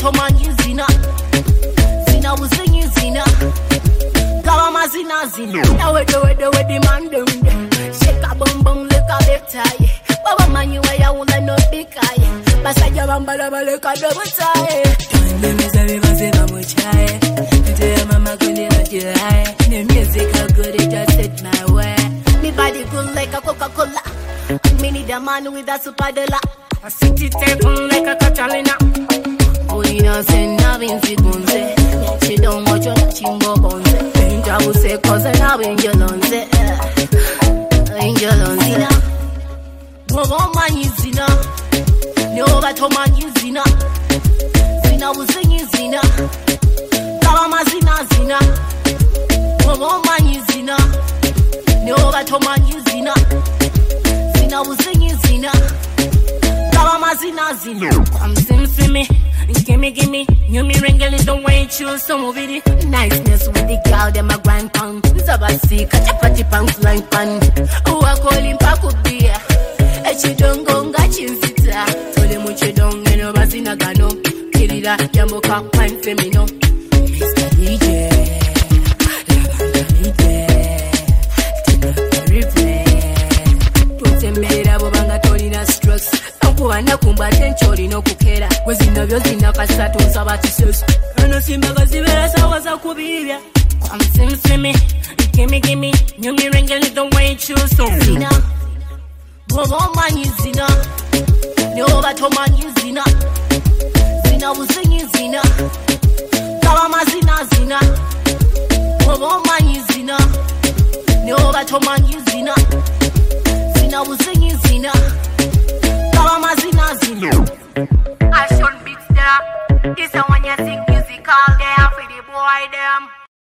batomanyi zina zina buzinyi zina gawa mazina zina nawe do the man dem shake a bum bum look a bit tight baba manyi wa ya una no bikaye basaja bambala baleka double tie me say me bamuchaye tell mama gonna najiraye the music how good it just hit my way me body good like a Coca-Cola me need a man with a super dollar a city table like a Catalina Olina say nothing figunze she don't watch your chimbo bonze I will say cause I have angel on the angel on zina Bobo manyi zina No bato manyi zina Zina buzinyi zina Kawa mazina zina Bobo manyi zina No bato manyi zina Zina buzinyi zina Kawa mazina zina Come sim me Gimme, you me wrangle it, don't wait, choose some of it. Niceness with the girl, them a grind pound. Zabasi, catch a party pound, line pan. Oh, I call him Paco Beer. And she don't go, got you sita. Told him what you don't, you know, Basina Gano. Kirida, Yamoka, Pine Femino. Mr. DJ, Put him made up of Angatolina strokes. Kuana kumbate nchori no kukera wezina vyo zina kasatu nsabati sus ano simba gazibera sawa za kubirya come sim me gimme you me wrangle it don't wait you so zina bobo manyi zina no bato manyi zina zina buzinyi zina kawa mazina zina bobo manyi zina no bato manyi zina zina buzinyi zina I shouldn't beat there. This is when you sing musical there for the boy them.